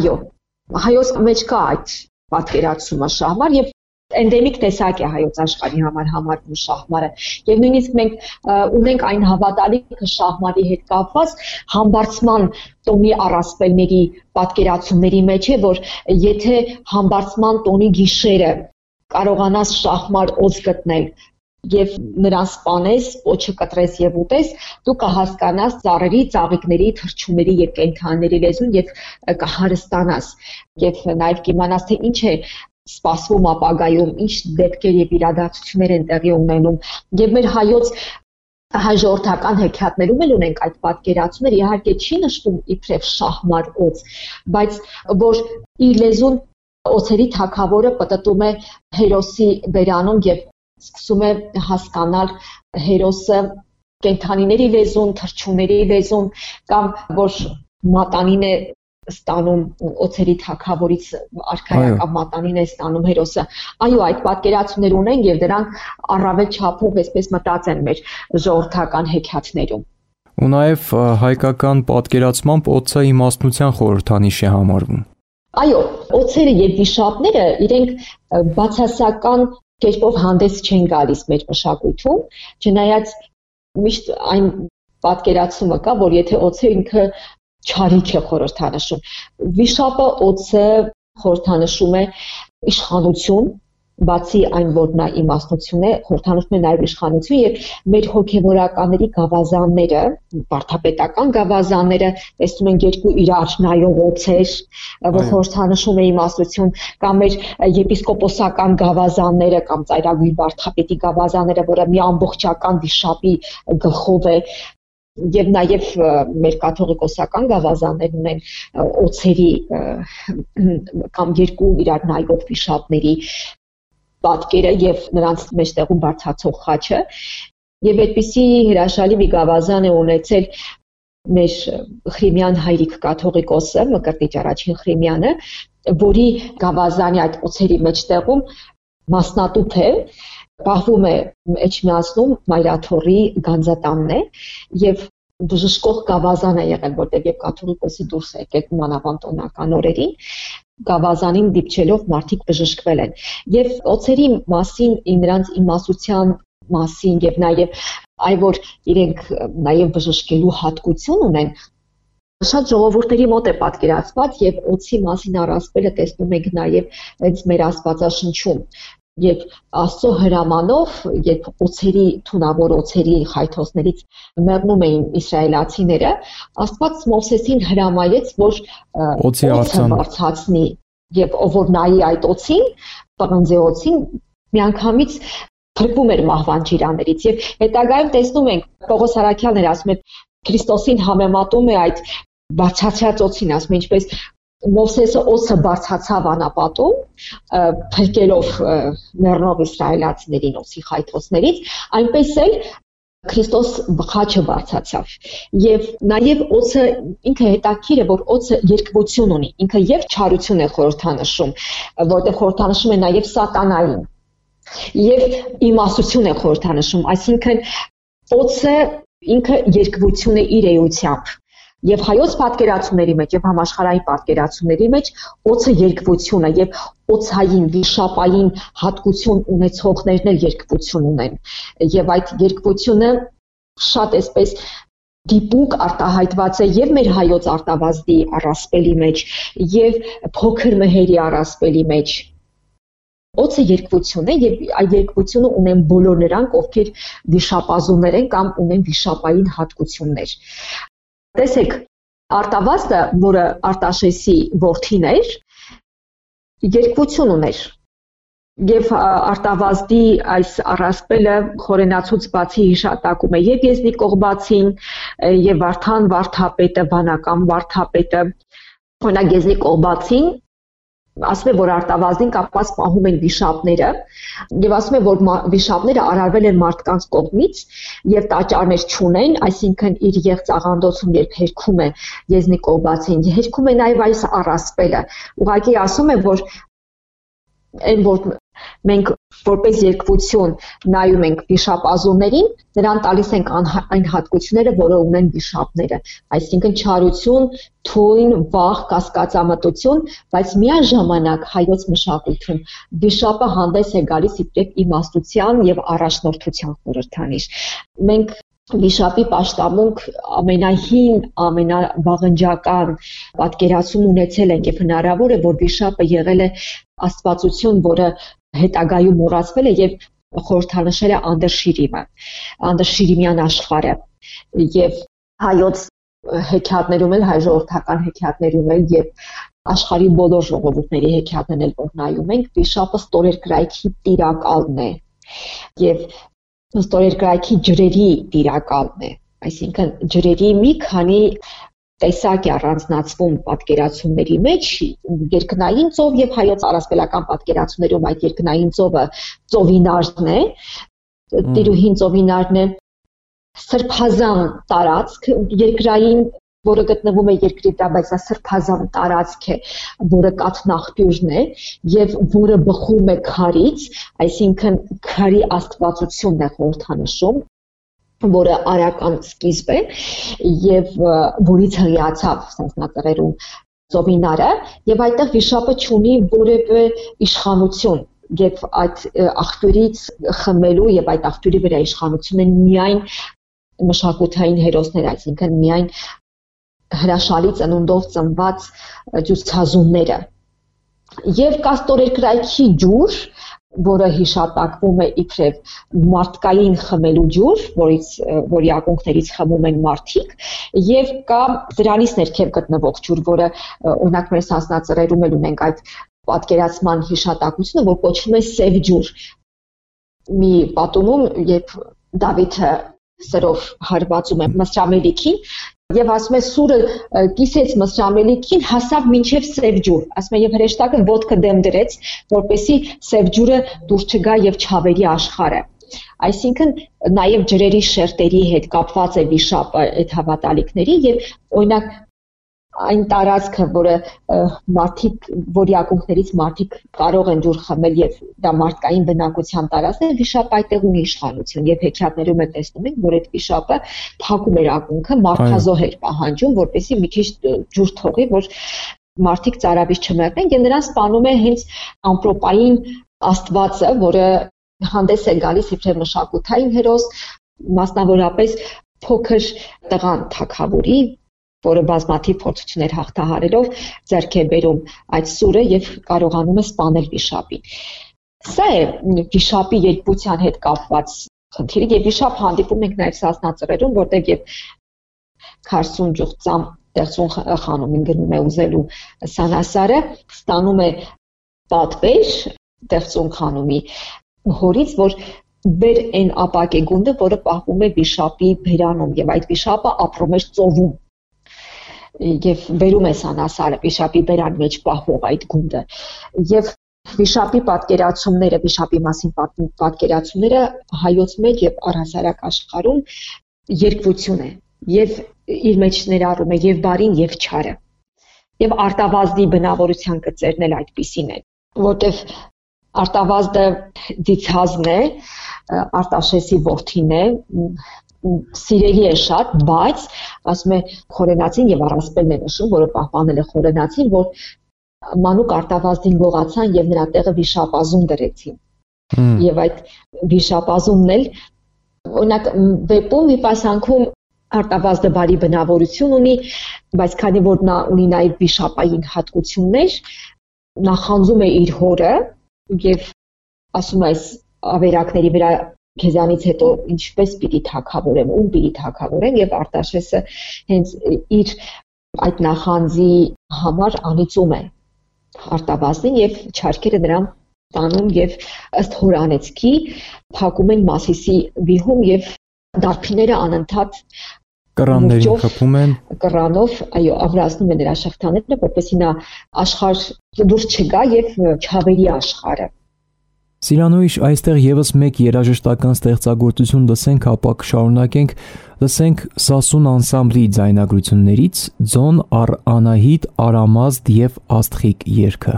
S3: հայոց մեջ կա այդ պատկերացումը շահմար եւ էնդեմիկ տեսակ է հայոց աշխարհի համար համարվում շահմարը եւ նույնիսկ մենք ունենք այն հավատալիքը շահմարի հետ կապված համբարձման տոնի առասպելների պատկերացումների մեջ է որ եթե համբարձման տոնի գիշերը կարողանաս շահմար օծ գտնել եւ նրան սպանես, ոչը կտրես եւ ուտես, դու կհասկանաս ծառերի, ծաղիկների, թռչունների եւ կենդանիների լեզուն եւ կհարստանաս եւ նաեւ կիմանաս թե ինչ է սպասվում ապագայում, ինչ դեպքեր եւ իրադարձություններ են տեղի ունենում եւ մեր հայոց հայ ժողովրդական հեքիաթներում էլ ունենք այդ պատկերացումները, իհարկե չի նշվում իբրև շահմար օծ, բայց որ իր լեզուն օծերի թագավորը պտտում է հերոսի բերանում եւ սկսում է հասկանալ հերոսը կենդանիների լեզուն, թռչունների լեզուն կամ որ մատանին է ստանում օծերի թագավորից արքայական մատանին է ստանում հերոսը։ Այո, այդ պատկերացումներ ունեն եւ դրանք առավել չափով այսպես մտած են մեր ժողովրդական հեքիաթներում։
S2: Ու նաեւ հայկական պատկերացմամբ օծը իմաստնության խորհրդանիշ է համարվում։
S3: Այո, օծերը եւ վիշապները իրենք բացասական կերպով հանդես չեն գալիս մեր մշակույթում, չնայած միշտ այն պատկերացումը կա, որ եթե օծը ինքը չարիք է խորհրդանշում։ Վիշապը օծը խորհրդանշում է իշխանություն, բացի այն, որ նա իմաստնություն է, խորհրդանշում է նաև իշխանություն եւ մեր հոգեվորականների գավազանները, վարդապետական գավազանները, տեսնում են երկու իրար նայող օծեր, որ խորհրդանշում է իմաստնություն, կամ մեր եպիսկոպոսական գավազանները կամ ծայրագույն վարդապետի գավազանները, որը մի ամբողջական վիշապի գլխով է Եվ նաև մեր կաթողիկոսական գավազաններն ունեն օծերի կամ երկու իրար նայող վիշապների պատկերը եւ նրանց մեջտեղում բարձրացող խաչը եւ այդպիսի հրաշալի մի գավազան է ունեցել մեր Խրիմյան հայրիկ կաթողիկոսը Մկրտիչ առաջին Խրիմյանը որի գավազանի այդ օծերի մեջտեղում մասնատուփ է Պահվում է Էջմիածնում Մայրաթորի գանձատանն է եւ բժշկող գավազան է եղել, որտեղ եւ կաթողիկոսը դուրս է եկել մանավանդոնական օրերին, գավազանին դիպչելով մարդիկ բժշկվել են։ Եվ օծերի մասին, նրանց իմասության մասին եւ նաեւ այ որ իրենք նաեւ բժշկելու հատկություն ունեն, շատ ժողովուրդների մոտ է պատկերացված եւ օծի մասին առասպելը տեսնում ենք նաեւ հենց մեր Աստվածաշնչում։ Եվ Աստծո հրամանով, երբ օծերի թունավոր օծերի խայթոցներից մեռնում էին իսրայելացիները, Աստված Մովսեսին հրամայեց, որ օծը բարձրացնի եւ ով որ նայի այդ օծին, պղնձե օծին, միանգամից փրկվում էր մահվան ջիրաներից եւ հետագայում տեսնում ենք Պողոս Արաքյալն էր ասում է Քրիստոսին համեմատում է այդ բարձրացած օծին, ասում է ինչպես Մովսեսը օծը բարձրացավ անապատում, փրկելով մեռնող իսրայելացիներին օծի խայթոցներից, այնպես էլ Քրիստոս խաչը բարձրացավ։ Եվ նաև օծը ինքը հետաքրքիր է, որ օծը երկվություն ունի, ինքը եւ չարություն է խորհրդանշում, որտեղ խորհրդանշում է նաև սատանային։ Եվ իմաստություն է խորհրդանշում, այսինքն օծը ինքը երկվություն է իր էությամբ։ Եվ հայոց պատկերացումների մեջ եւ համաշխարհային պատկերացումների մեջ օծը երկվություն է եւ օծային վիշապային հատկություն ունեցողներն էլ երկվություն ունեն եւ այդ երկվությունը շատ էսպես դիպուկ արտահայտված է եւ մեր հայոց արտավազդի առասպելի մեջ եւ փոքր մհերի առասպելի մեջ։ Օծը երկվություն է եւ այդ երկվությունը ունեն բոլոր նրանք, ովքեր վիշապազուններ են կամ ունեն վիշապային հատկություններ։ Տեսեք, արտավազդը, որը Արտաշեսի որդին էր, երկվություն ուներ։ Եվ արտավազդի այս առասպելը խորենացուց բացի հիշատակում է եւ Եզնի Կողբացին, եւ Վարդան վարդապետը, վանական վարդապետը, օրինակ Եզնի Կողբացին ասում է, որ արտավազդին կապված պահում են վիշապները, եւ ասում է, որ վիշապները արարվել են մարդկանց կողմից եւ տաճարներ չունեն, այսինքն իր եղծաղանդոցում երբ հերքում է Եզնի Կողբացին, հերքում է նաեւ այս առասպելը։ Ուղղակի ասում է, որ այն որ մենք որպես երկվություն նայում ենք վիշապազուններին, նրան տալիս ենք այն հատկությունները, որը ունեն վիշապները, այսինքն չարություն, թույն, վախ, կասկածամտություն, բայց միաժամանակ հայոց մշակույթում վիշապը հանդես է գալիս իբրև իմաստության եւ առաջնորդության խորհրդանիշ։ Մենք վիշապի պաշտամունք ամենահին, ամենավաղնջական պատկերացում ունեցել ենք եւ հնարավոր է, որ վիշապը եղել է աստվածություն, որը հետագայում մոռացվել է եւ խորհրդանշել է անդրշիրիմյան աշխարհը եւ հայոց հեքիաթներում էլ հայ ժողովրդական հեքիաթներում էլ եւ աշխարհի բոլոր ժողովուրդների հեքիաթներն էլ որ նայում ենք, վիշապը ստորերկրայքի տիրակալն է եւ ստորերկրայքի ջրերի տիրակալն է, այսինքն ջրերի մի քանի տեսակ է առանձնացվում պատկերացումների մեջ, երկնային ծով եւ հայոց առասպելական պատկերացումներում այդ երկնային ծովը ծովինարն է, տիրուհին ծովինարն է, սրբազան տարածք երկրային, որը գտնվում է երկրի վրա, բայց դա սրբազան տարածք է, որը կաթնաղբյուրն է եւ որը բխում է քարից, այսինքն քարի աստվածությունն է խորհրդանշում, որը արական սկիզբ է եւ որից հղիացավ սասնածռերում ծովինարը եւ այդտեղ վիշապը չունի որևէ իշխանություն եւ այդ աղբյուրից խմելու եւ այդ աղբյուրի վրա իշխանությունը միայն մշակութային հերոսներ, այսինքն միայն հրաշալի ծնունդով ծնված ջուցազունները եւ կաստորերկրայքի ջուր, որը հիշատակվում է իբրև մարդկային խմելու ջուր, որի ակունքներից խմում են մարդիկ, եւ կա դրանից ներքև գտնվող ջուր, որը օրինակ մեր սասնածռերում էլ ունենք այդ պատկերացման հիշատակությունը, որ կոչվում է սև ջուր։ Մի պատումում, երբ Դավիթը սրով հարվածում է Մսրամելիքին, եւ ասում է սուրը կիսեց Մսրամելիքին, հասավ մինչև սև ջուր, ասում է եւ հրեշտակը ոտքը դեմ դրեց, որպեսի սև ջուրը դուրս չգա եւ չավերի աշխարհը։ Այսինքն նաեւ ջրերի շերտերի հետ կապված է վիշապը այդ հավատալիքների եւ օրինակ այն տարածքը, որը մարդիկ, որի ակունքներից մարդիկ կարող են ջուր խմել եւ դա մարդկային բնակության տարածքն է, վիշապը այդտեղ ունի իշխանություն եւ հեքիաթներում է տեսնում ենք, որ այդ վիշապը փակում էր ակունքը, մարդազոհ էր պահանջում, որպեսզի մի քիչ ջուր թողի, որ մարդիկ ծարավից չմեռնեն եւ նրան սպանում է հենց ամպրոպային աստվածը, որը հանդես է գալիս իբրև մշակութային հերոս, մասնավորապես փոքր տղան թագավորի, որը բազմաթիվ փորձություններ հաղթահարելով ձեռք է բերում այդ սուրը եւ կարողանում է սպանել վիշապին։ Սա է վիշապի երկվության հետ կապված խնդիրը եւ վիշապ հանդիպում ենք նաեւ սասնածռերում, որտեղ եւ քարսուն ջուղծամ Տերծուն խանումին գնում է ուզելու Սանասարը, ստանում է պատվեր Տերծուն խանումի հորից, որ բեր այն ապակե գունդը, որը պահվում է վիշապի բերանում եւ այդ վիշապը ապրում է ծովում եւ բերում է Սանասարը վիշապի բերան մեջ պահվող այդ գունդը եւ վիշապի պատկերացումները, վիշապի մասին պատկերացումները հայոց մեջ եւ առհասարակ աշխարհում երկվություն է եւ իր մեջ ներառում է եւ բարին եւ չարը եւ արտավազդի բնավորության գծերն էլ այդպիսին են, որտեւ արտավազդը դիցազն է, Արտաշեսի որդին է, սիրելի է շատ, բայց ասում է խորենացին եւ առասպելն է նշում, որը պահպանել է խորենացին, որ մանուկ արտավազդին գողացան եւ նրա տեղը վիշապազուն դրեցին։ Եվ այդ վիշապազունն էլ օրինակ վեպում վիպասանքում արտավազդը բարի բնավորություն ունի, բայց քանի որ նա ունի նաև վիշապային հատկություններ, նա խանձում է իր հորը եւ ասում է այս ավերակների վրա քեզանից հետո ինչպես պիտի թագավորեմ, ում պիտի թագավորեմ եւ Արտաշեսը հենց իր այդ նախանձի համար անիծում է արտավազդին եւ չարքերը նրան տանում եւ ըստ հորանեցքի փակում են Մասիսի վիհում եւ դարբիները անընդհատ
S2: կռաններին խփում են
S3: կռանով, այո, ավրացնում են նրա շղթաները, որպեսզի նա աշխարհ դուրս չգա եւ չավերի աշխարհը։
S2: Սիրանույշ, այստեղ եւս մեկ երաժշտական ստեղծագործություն լսենք, ապա կշարունակենք, լսենք Սասուն անսամբլի ձայնագրություններից Ձոն առ Անահիտ, Արամազդ եւ Աստղիկ երգը։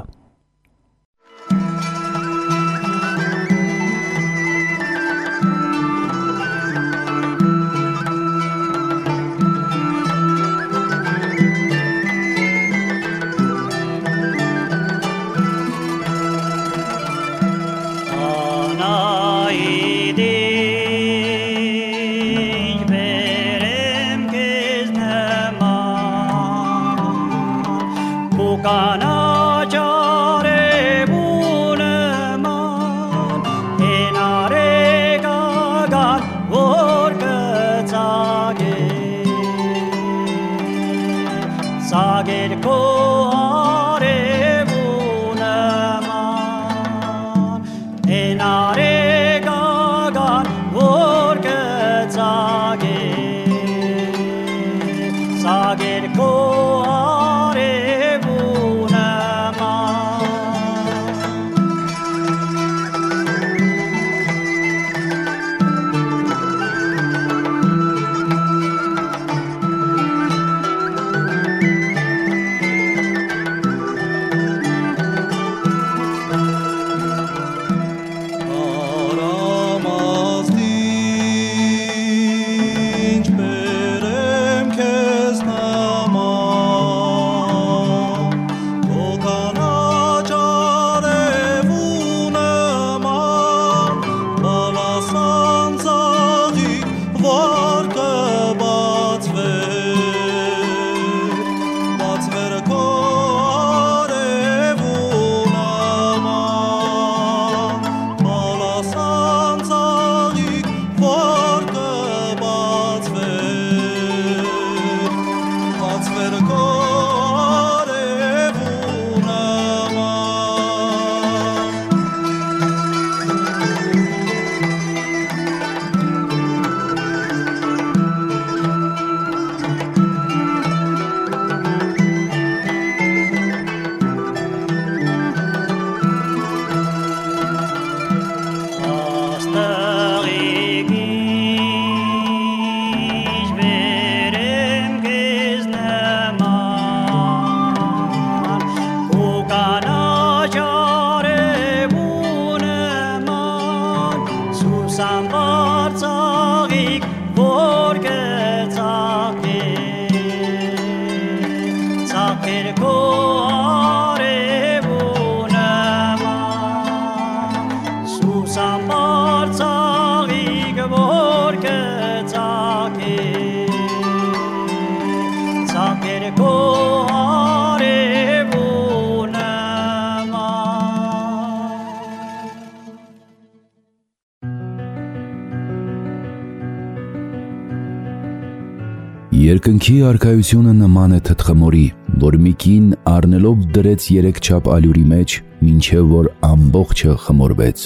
S1: Երկնքի արքայությունը նման է թթխմորի, որ մի կին առնելով դրեց 3 չափ ալյուրի մեջ, մինչև որ ամբողջը խմորվեց։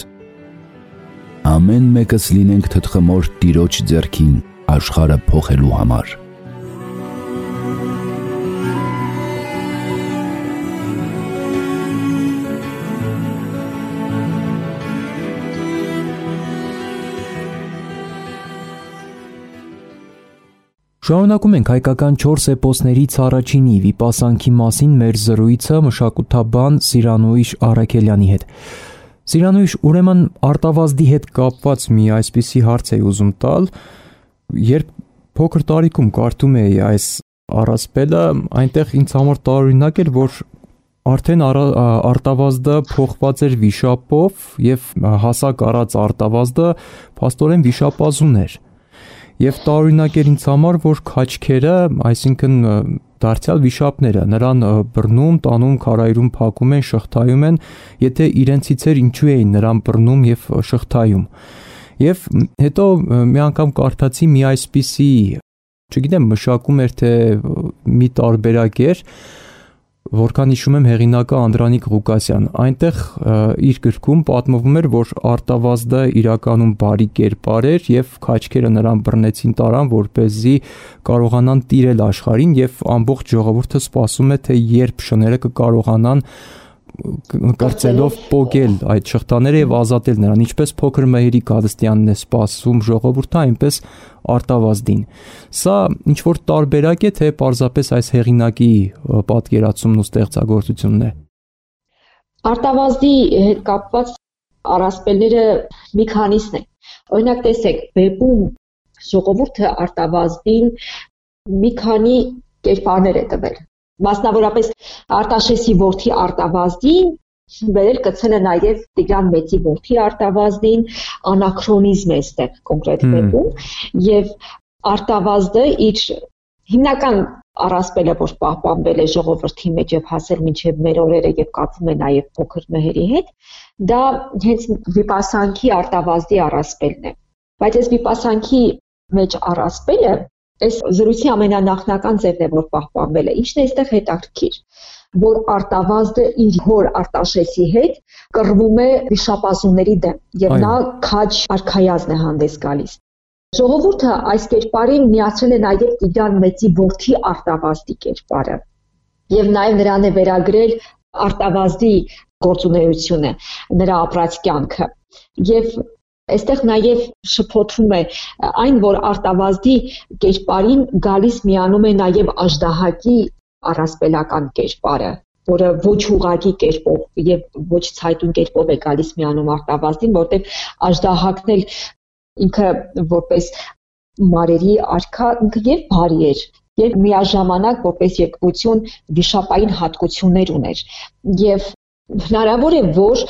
S1: Ամեն մեկս լինենք թթխմոր Տիրոջ ձեռքին աշխարհը փոխելու համար։
S2: Շարունակում ենք հայկական 4 էպոսներից առաջինի վիպասանքի մասին մեր զրույցը մշակութաբան Սիրանույշ Առաքելյանի հետ։ Սիրանույշ, ուրեմն արտավազդի հետ կապված մի այսպիսի հարց էի ուզում տալ, երբ փոքր տարիքում կարդում էի այս առասպելը, այնտեղ ինձ համար տարօրինակ էր, որ արդեն արտավազդը փոխված էր վիշապով եւ հասակ առած արտավազդը փաստորեն վիշապազուն էր։ Եվ տարօրինակ էր ինձ համար, որ քաչքերը, այսինքն դարձյալ վիշապները, նրան բռնում, տանում, քարայրում, փակում են, շղթայում են, եթե իրենցից էր ինչու էին նրան բռնում եւ շղթայում։ Եվ հետո մի անգամ կարդացի մի այսպիսի, չգիտեմ, մշակում էր թե մի տարբերակ էր, որքան հիշում եմ հեղինակը Անդրանիկ Ղուկասյան, այնտեղ իր գրքում պատմվում էր, որ արտավազդը իրականում բարի կերպար էր եւ քաչքերը նրան բռնեցին տարան, որպեսզի կարողանան տիրել աշխարհին եւ ամբողջ ժողովուրդը սպասում է, թե երբ շները կկարողանան կրծելով պոկել այդ շղթաները եւ ազատել նրան, ինչպես փոքր Մեհերի Գալստյանն է սպասում ժողովուրդը, այնպես արտավազդին։ Սա ինչ որ տարբերակ է, թե պարզապես այս հեղինակի պատկերացումն ու ստեղծագործությունն է։
S3: Արտավազդի հետ կապված առասպելները մի քանիսն են։ Օրինակ տեսեք, վեպում ժողովուրդը արտավազդին մի քանի կերպարներ է տվել։ Մասնավորապես Արտաշեսի որդի Արտավազդին վերել կցել է նաև Տիգրան Մեծի որդի Արտավազդին, անաքրոնիզմ է այստեղ կոնկրետ վեպում, եւ Արտավազդը իր հիմնական առասպելը, որ պահպանվել է ժողովրդի մեջ եւ հասել մինչեւ մեր օրերը եւ կապվում է նաև փոքր Մեհերի հետ, դա հենց վիպասանքի Արտավազդի առասպելն է։ Բայց այս վիպասանքի մեջ առասպելը այս զրույցի ամենանախնական ձևն է, որ պահպանվել է։ Ինչն է այստեղ հետաքրքիր, որ Արտավազդը իր հոր Արտաշեսի հետ կռվում է վիշապազունների դեմ եւ նա քաջ արքայազն է հանդես գալիս։ Ժողովուրդը այս կերպարին միացրել է նաև Տիգրան Մեծի որդի Արտավազդի կերպարը եւ նաև նրան է վերագրել Արտավազդի գործունեությունը, նրա ապրած կյանքը եւ այստեղ նաև շփոթվում է այն, որ Արտավազդի կերպարին գալիս միանում է նաև Աժդահակի առասպելական կերպարը, որը ոչ ուղղակի կերպով եւ ոչ ցայտուն կերպով է գալիս միանում Արտավազդին, որտեղ Աժդահակն էլ ինքը որպես մարերի արքա ինքը եւ բարի էր եւ միաժամանակ որպես երկվություն վիշապային հատկություններ ուներ եւ հնարավոր է որ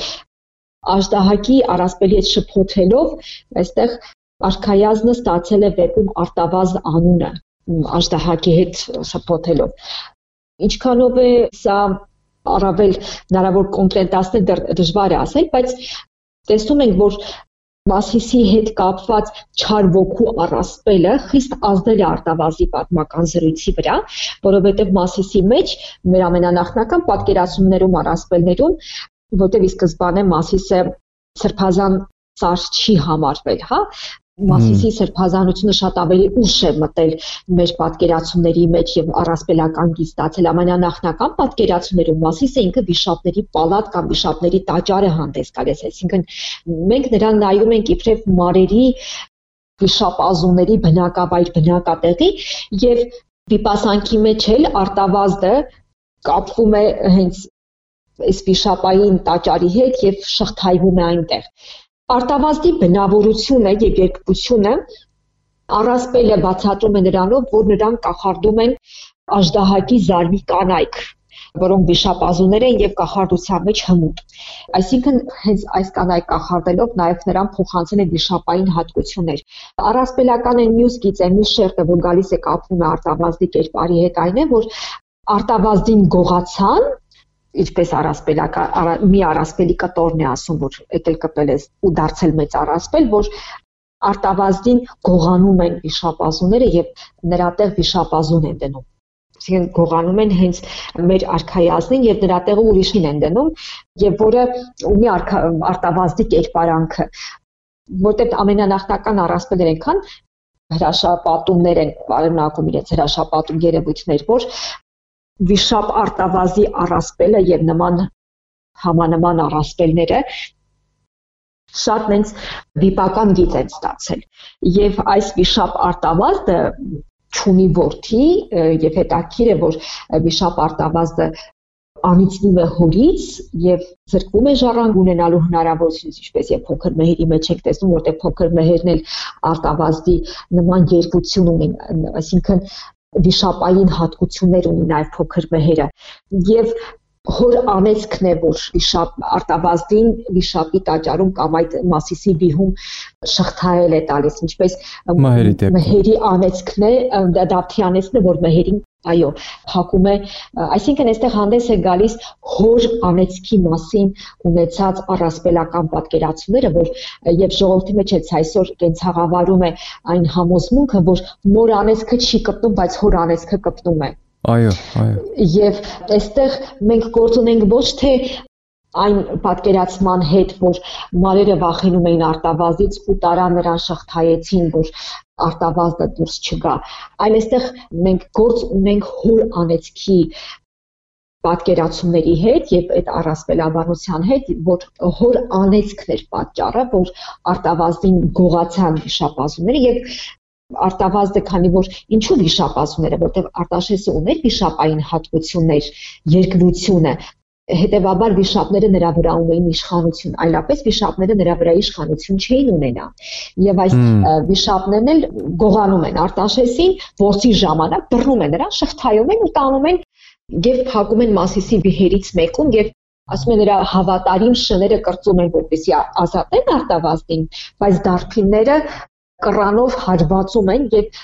S3: Աժդահակի առասպելի հետ շփոթելով այստեղ արքայազնը ստացել է վեպում Արտավազդ անունը Աժդահակի հետ շփոթելով ինչքանով է սա առավել հնարավոր կոնկրետացնել դժվար է ասել բայց տեսնում ենք որ Մասիսի հետ կապված չար ոգու առասպելը խիստ ազդել է Արտավազդի պատմական զրույցի վրա, որովհետև Մասիսի մեջ մեր ամենանախնական պատկերացումներում առասպելներում, որտեղ ի սկզբանե Մասիսը սրբազան ծառ չի համարվել, հա, Մասիսի սրբազանությունը շատ ավելի ուշ է մտել մեր պատկերացումների մեջ եւ առասպելական գիծ ստացել ամենանախնական պատկերացումներում Մասիսը ինքը վիշապների պալատ կամ վիշապների տաճար է հանդես գալիս, այսինքն մենք նրան նայում ենք իբրև մարերի վիշապազունների բնակավայր բնակատեղի եւ վիպասանքի մեջ էլ Արտավազդը կապվում է հենց այս վիշապային տաճարի հետ եւ շղթայվում է այնտեղ Արտավազդի բնավորությունը եւ երկվությունը առասպելը բացատրում է նրանով, որ նրան կախարդում են Աժդահակի զարմի կանայք, որոնք վիշապազուներ են եւ կախարդության մեջ հմուտ։ Այսինքն հենց այս կանայք կախարդելով նաեւ նրան փոխանցել են վիշապային հատկություններ։ Առասպելական են մյուս գիծը, մի շերտը, որ գալիս է կապվում է Արտավազդի կերպարի հետ, այն է, որ Արտավազդին գողացան ինչպես առասպելական մի առասպելի կտորն է ասում որ եկել կպել է ու դարձել մեծ առասպել որ Արտավազդին գողանում են վիշապազուները եւ նրա տեղ վիշապազուն են դնում այսինքն գողանում են հենց մեր արքայազնին եւ նրա տեղը ուրիշին են դնում եւ որը ունի Արտավազդի կերպարանքը որտեղ ամենանախնական առասպելներ ենքան հրաշապատումներ են արմնակում իրենց հրաշապատում երևույթներ որ Վիշապ Արտավազդի առասպելը եւ նման համանման առասպելները շատ նենց վիպական գիծ են ստացել եւ այս Վիշապ Արտավազդը չունի որդի եւ հետաքրիր է որ Վիշապ Արտավազդը անիծվում է հորից եւ զրկվում է ժառանգ ունենալու հնարավորությունից ինչպես եւ փոքր Մեհերի մեջ եք տեսնում որտեղ փոքր Մեհերն էլ Արտավազդի նման երկություն ունեն այսինքն վիշապային հատկություններ ունի նաև փոքր Մեհերը եւ հոր անեծքն է, որ վիշապ արտավազդին վիշապի տաճարում կամ այդ Մասիսի բիհում շղթայել է տալիս, ինչպես մհերի անեծքն է, դավթի անեծքն է, որ մհերին այո, փակում է, այսինքն այստեղ հանդես է գալիս հոր անեծքի մասին ունեցած առասպելական պատկերացումները, որ եւ ժողովրդի մեջ էլ այսօր կենցաղավարում է այն համոզմունքը, որ մոր անեծքը չի կպտում, բայց հոր անեծքը կպտում է։
S2: Այո։
S3: Եվ այստեղ մենք գործ ունենք ոչ թե այն պատկերացման հետ, որ մարերը վախենում էին արտավազդից ու տարան նրան շղթայեցին, որ արտավազդը դուրս չգա, այլ այստեղ մենք գործ ունենք հոր անեծքի պատկերացումների հետ եւ այդ առասպելաբանության հետ, որ հոր անեծքն էր պատճառը, որ արտավազդին գողացան վիշապազուները եւ Արտավազդը, քանի որ ինչու վիշապազուները, որտեղ Արտաշեսը ուներ վիշապային հատկություններ, երկրությունը, հետևաբար վիշապները նրա վրա ունեին իշխանություն, այլապես վիշապները նրա վրա իշխանություն չէին ունենա։ Եվ այս վիշապներն էլ գողանում են Արտաշեսին, որի ժամանակ բռնում են նրան, շղթայում են ու տանում են եւ փակում են Մասիսի բիհերից մեկում եւ ասում են նրա հավատարիմ շները կրծում են, որպեսզի ազատեն Արտավազդին, բայց դարբինները կռանով հարվածում են եւ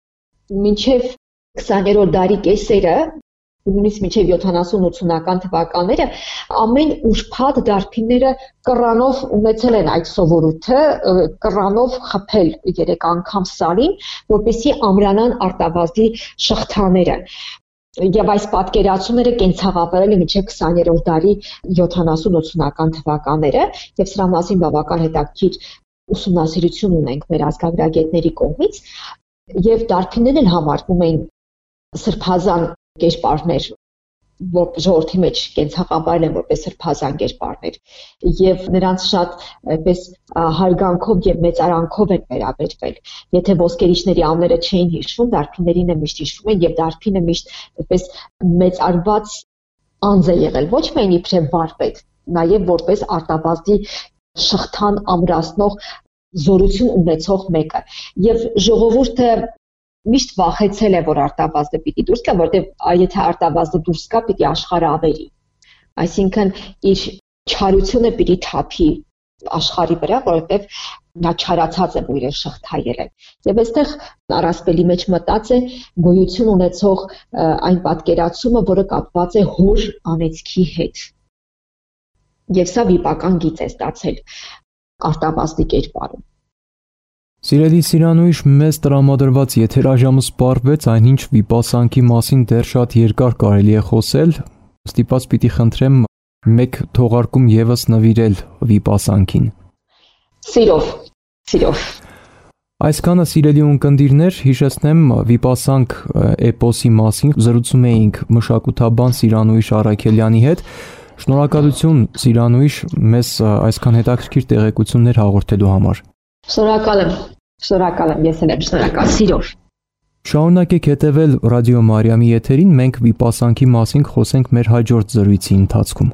S3: մինչեւ 20-րդ դարի կեսերը, նույնիսկ մինչեւ 70-80-ական թվականները ամեն ուրբաթ դարբինները կռանով ունեցել են այդ սովորույթը, կռանով խփել 3 անգամ սարին, որպեսզի ամրանան Արտավազդի շղթաները։ Եվ այս պատկերացումները կենցաղավարել են մինչև 20-րդ դարի 70-80-ական թվականները եւ սրա մասին բավական հետաքրքիր ուսումնասիրություն ունենք մեր ազգագրագետների կողմից եւ դարբիններն էլ համարվում են սրբազան կերպարներ, որ ժողովրդի մեջ կենցաղավարել են որպես սրբազան կերպարներ եւ նրանց շատ այնպես հարգանքով եւ մեծարանքով են վերաբերվել։ Եթե ոսկերիչների անունները չէին հիշվում, դարբիններին է միշտ հիշվում են եւ դարբինը միշտ այնպես մեծարված անձ է եղել, ոչ միայն իբրև վարպետ, նաեւ որպես արտավազդի շղթան ամրացնող զորություն ունեցող մեկը եւ ժողովուրդը միշտ վախեցել է որ Արտավազդը պիտի դուրս գա, որտեղ եթե Արտավազդը դուրս գա, պիտի աշխարհը ավերի, այսինքն իր չարությունը պիտի թափի աշխարհի վրա, որովհետեւ նա չարացած է, որ իրեն շղթայել է եւ այստեղ առասպելի մեջ մտած է գոյություն ունեցող այն պատկերացումը, որը կապված է հոր անեծքի հետ եւ սա վիպական գիծ է ստացել Արտավազդի կերպարում։
S2: Սիրելի Սիրանույշ, մեզ տրամադրված եթերաժամը սպառվեց, այնինչ վիպասանքի մասին դեռ շատ երկար կարելի է խոսել, ստիպած պիտի խնդրեմ մեկ թողարկում եւս նվիրել վիպասանքին։
S3: Սիրով։
S2: Այսքանը սիրելի ունկնդիրներ, հիշեցնեմ վիպասանք էպոսի մասին զրուցում էինք մշակութաբան Սիրանույշ Առաքելյանի հետ։ Շնորհակալություն Սիրանույշ մեզ այսքան հետաքրքիր տեղեկություններ հաղորդելու համար։
S3: Շնորհակալ եմ, ես էլ եմ շնորհակալ, սիրով։
S2: Շարունակեք հետևել Ռադիո Մարիամի եթերին, մենք վիպասանքի մասին խոսենք մեր հաջորդ զրույցի ընթացքում։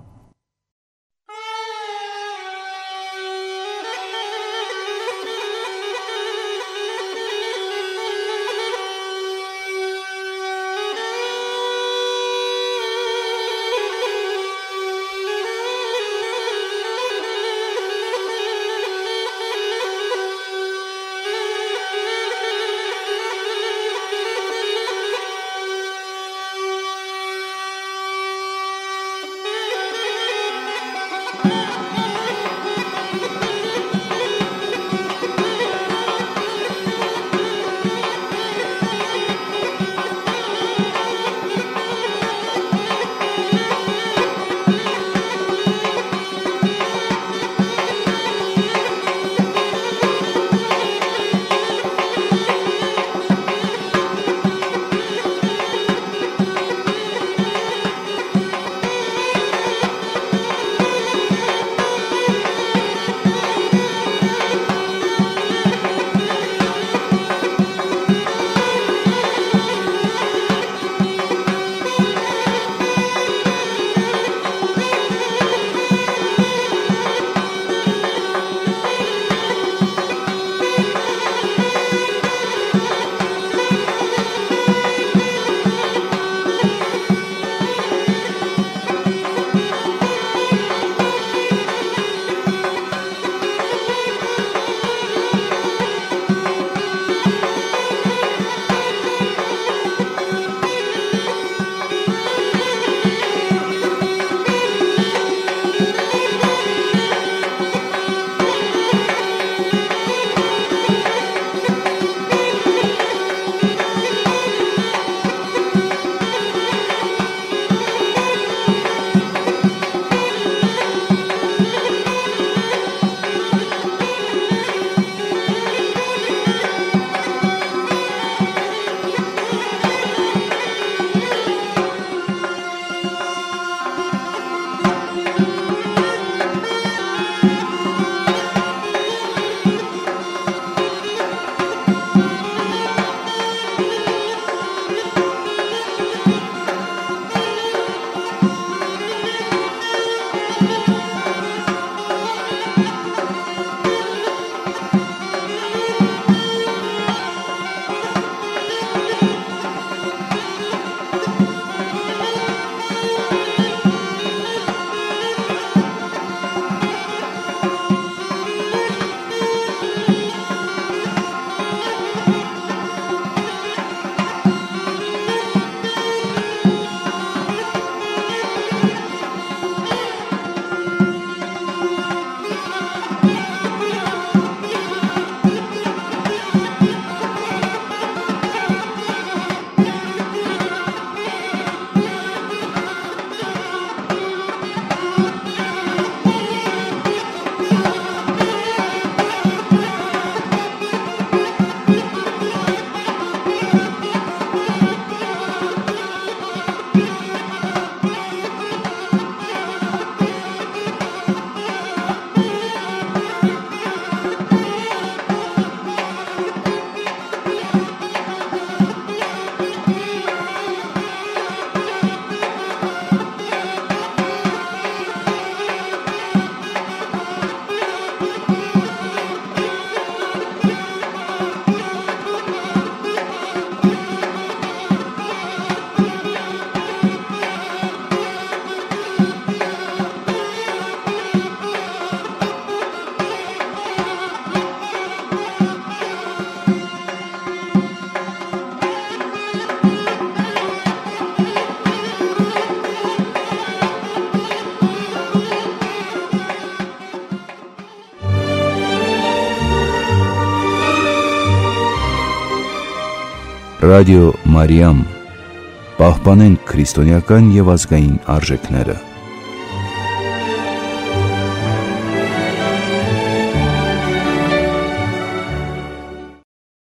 S1: Ռադիո Մարիամ, պահպանենք քրիստոնեական եւ ազգային արժեքները։